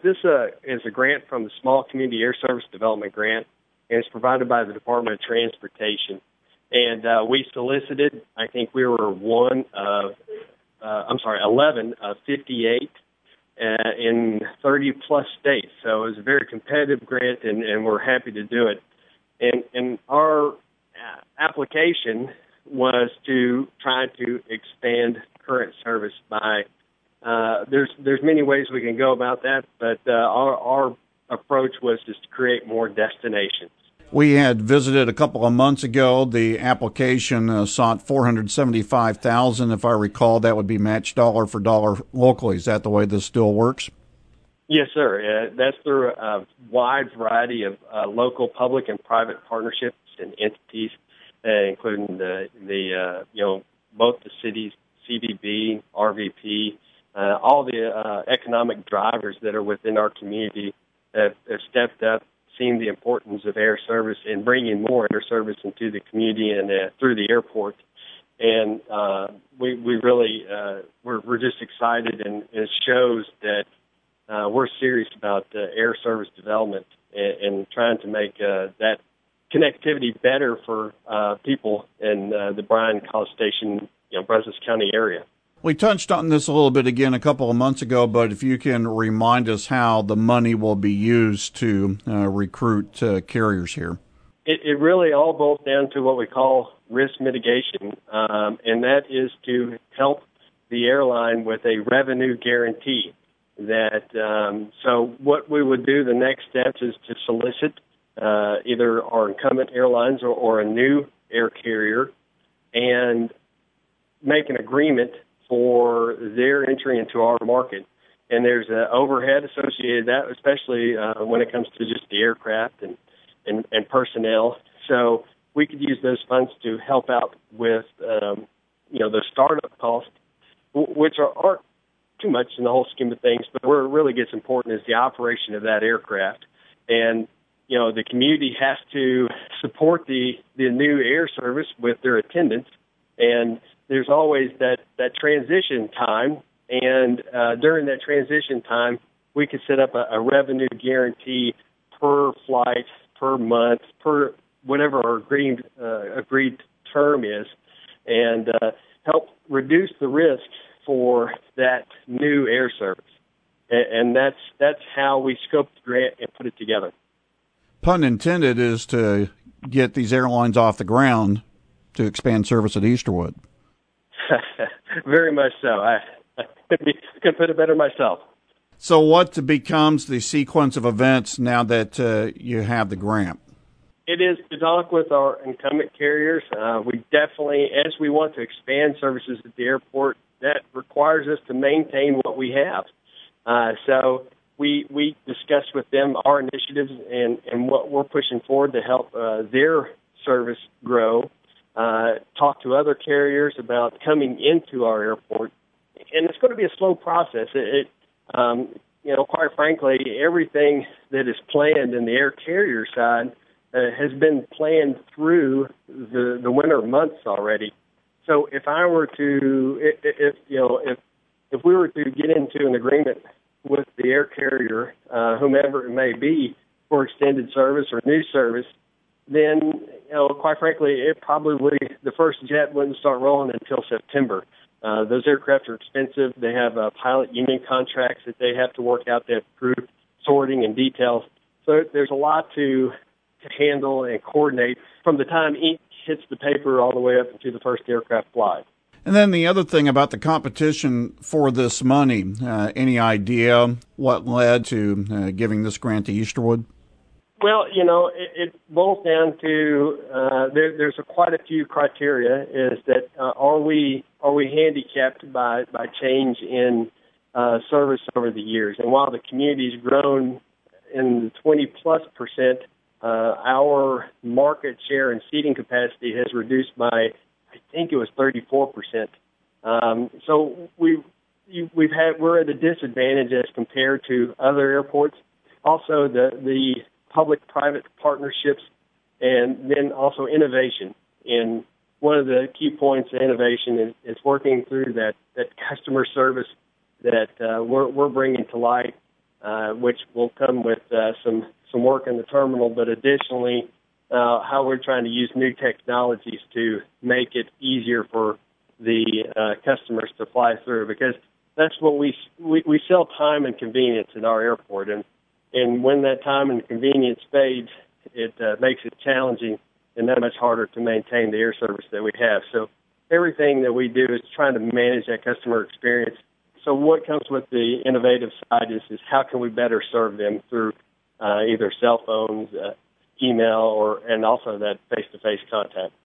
This is a grant from the Small Community Air Service Development Grant, and it's provided by the Department of Transportation. And we solicited, I think we were 11 of 58 in 30-plus states. So it was a very competitive grant, and we're happy to do it. And our application was to try to expand current service by there's many ways we can go about that, but our approach was just to create more destinations. We had visited a couple of months ago. The application sought $475,000. If I recall, that would be matched dollar for dollar locally. Is that the way this still works? Yes, sir. That's through a wide variety of local public and private partnerships and entities, including both the cities, CVB, RVP, all the economic drivers that are within our community have stepped up, seen the importance of air service and bringing more air service into the community and through the airport. And we really we're just excited, and it shows that we're serious about air service development and trying to make that connectivity better for people in the Bryan-College Station, Brazos County area. We touched on this a little bit again a couple of months ago, but if you can remind us how the money will be used to recruit carriers here. It really all boils down to what we call risk mitigation, and that is to help the airline with a revenue guarantee. So what we would do, the next steps is to solicit either our incumbent airlines or a new air carrier and make an agreement for their entry into our market. And there's an overhead associated with that, especially when it comes to just the aircraft and personnel. So we could use those funds to help out with, the startup costs, which aren't too much in the whole scheme of things, but where it really gets important is the operation of that aircraft. And, the community has to support the new air service with their attendance, and there's always that transition time, and during that transition time, we could set up a revenue guarantee per flight, per month, per whatever our agreed term is, and help reduce the risk for that new air service. And that's how we scoped the grant and put it together. Pun intended is to get these airlines off the ground to expand service at Easterwood. Very much so. I couldn't put it better myself. So what becomes the sequence of events now that you have the grant? It is to talk with our incumbent carriers. We definitely, as we want to expand services at the airport, that requires us to maintain what we have. So we discussed with them our initiatives and what we're pushing forward to help their service grow. Talk to other carriers about coming into our airport, and it's going to be a slow process. Quite frankly, everything that is planned in the air carrier side has been planned through the winter months already. So if I were to, if we were to get into an agreement with the air carrier, whomever it may be, for extended service or new service, then, quite frankly, the first jet wouldn't start rolling until September. Those aircraft are expensive. They have pilot union contracts that they have to work out. They have crew sorting and details. So there's a lot to handle and coordinate from the time ink hits the paper all the way up into the first aircraft flies. And then the other thing about the competition for this money, any idea what led to giving this grant to Easterwood? Well, it boils down to there's quite a few criteria. Is that are we handicapped by change in service over the years? And while the community's grown in the 20+%, our market share and seating capacity has reduced by, I think it was 34%. So we're at a disadvantage as compared to other airports. Also, the public-private partnerships, and then also innovation. And one of the key points of innovation is working through that customer service that we're bringing to light which will come with some work in the terminal, but additionally, how we're trying to use new technologies to make it easier for the customers to fly through, because that's what we sell time and convenience in our airport, and when that time and convenience fades, it makes it challenging and that much harder to maintain the air service that we have. So everything that we do is trying to manage that customer experience. So what comes with the innovative side is how can we better serve them through either cell phones, email, and also that face-to-face contact.